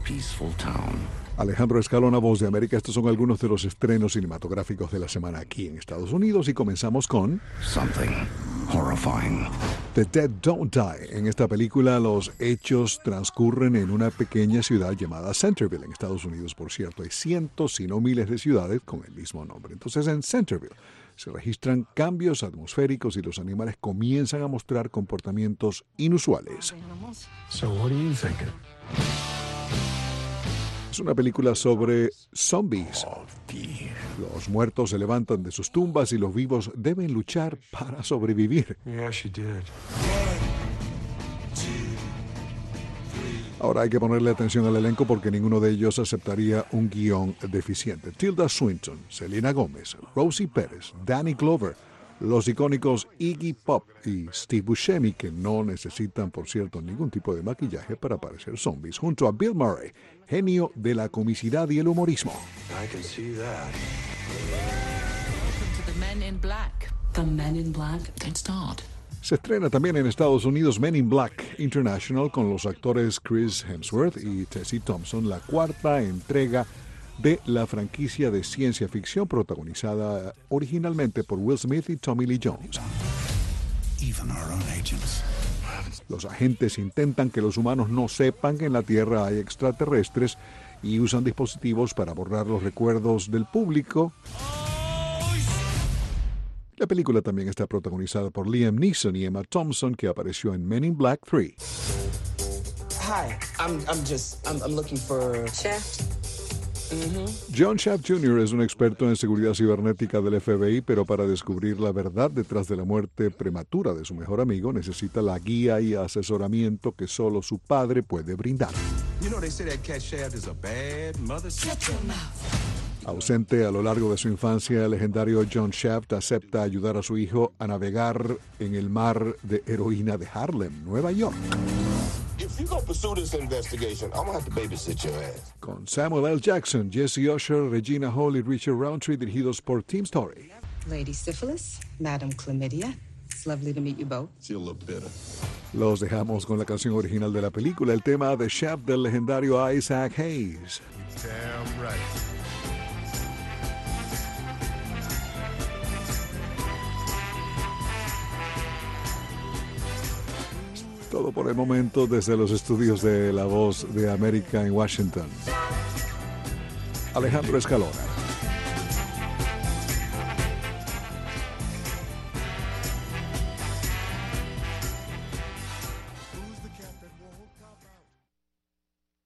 peaceful town. Alejandro Escalona, Voz de América. Estos son algunos de los estrenos cinematográficos de la semana aquí en Estados Unidos y comenzamos con Something horrifying. The Dead Don't Die. En esta película los hechos transcurren en una pequeña ciudad llamada Centerville, en Estados Unidos, por cierto. Hay cientos, si no miles de ciudades con el mismo nombre. Entonces en Centerville se registran cambios atmosféricos y los animales comienzan a mostrar comportamientos inusuales. So what are you thinking? Es una película sobre zombies. Los muertos se levantan de sus tumbas y los vivos deben luchar para sobrevivir. Yeah, she did. Ahora hay que ponerle atención al elenco porque ninguno de ellos aceptaría un guión deficiente. Tilda Swinton, Selena Gómez, Rosie Pérez, Danny Glover, los icónicos Iggy Pop y Steve Buscemi, que no necesitan, por cierto, ningún tipo de maquillaje para parecer zombies, junto a Bill Murray, genio de la comicidad y el humorismo. I can see that. Welcome to the Men in Black. The Men in Black. Don't start. Se estrena también en Estados Unidos Men in Black International con los actores Chris Hemsworth y Tessa Thompson, la cuarta entrega de la franquicia de ciencia ficción protagonizada originalmente por Will Smith y Tommy Lee Jones. Even our own agents. Los agentes intentan que los humanos no sepan que en la Tierra hay extraterrestres y usan dispositivos para borrar los recuerdos del público. La película también está protagonizada por Liam Neeson y Emma Thompson, que apareció en Men in Black 3. Hi, I'm looking for Shaft. John Shaft Jr. es un experto en seguridad cibernética del FBI, pero para descubrir la verdad detrás de la muerte prematura de su mejor amigo necesita la guía y asesoramiento que solo su padre puede brindar. You know they say that cat Shaft is a bad mother. Ausente a lo largo de su infancia, el legendario John Shaft acepta ayudar a su hijo a navegar en el mar de heroína de Harlem, Nueva York. If you gonna pursue this investigation, I'm gonna have to babysit your ass. Con Samuel L. Jackson, Jesse Usher, Regina Hall y Richard Roundtree, dirigidos por Team Story. Lady Syphilis, Madam Chlamydia. It's lovely to meet you both. See a little bitter. Los dejamos con la canción original de la película, el tema de Shaft del legendario Isaac Hayes. Damn right. Todo por el momento desde los estudios de La Voz de América en Washington. Alejandro Escalona.